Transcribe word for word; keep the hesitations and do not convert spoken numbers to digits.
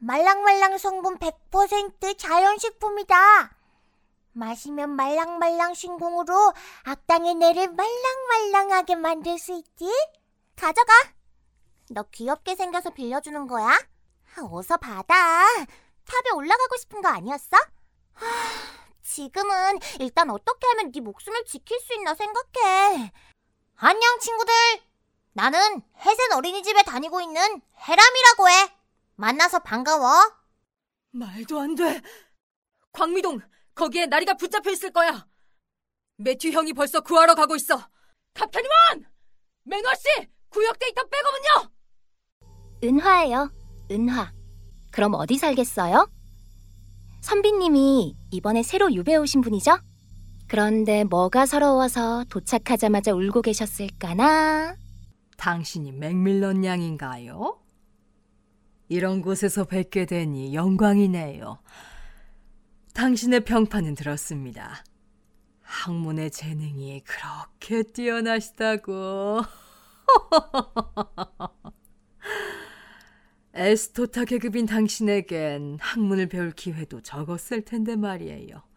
말랑말랑 성분 백 퍼센트 자연식품이다. 마시면 말랑말랑 신궁으로 악당의 뇌를 말랑말랑하게 만들 수 있지? 가져가. 너 귀엽게 생겨서 빌려주는 거야? 어서 받아. 탑에 올라가고 싶은 거 아니었어? 하, 지금은 일단 어떻게 하면 네 목숨을 지킬 수 있나 생각해. 안녕 친구들. 나는 해셋 어린이집에 다니고 있는 해람이라고 해. 만나서 반가워. 말도 안 돼. 광미동, 거기에 나리가 붙잡혀 있을 거야. 매튜 형이 벌써 구하러 가고 있어. 캡틴원! 맨화씨, 구역 데이터 백업은요? 은화예요, 은화. 그럼 어디 살겠어요? 선비님이 이번에 새로 유배 오신 분이죠? 그런데 뭐가 서러워서 도착하자마자 울고 계셨을까나? 당신이 맥밀런 양인가요? 이런 곳에서 뵙게 되니 영광이네요. 당신의 평판은 들었습니다. 학문의 재능이 그렇게 뛰어나시다고. 에스토타 계급인 당신에겐 학문을 배울 기회도 적었을 텐데 말이에요.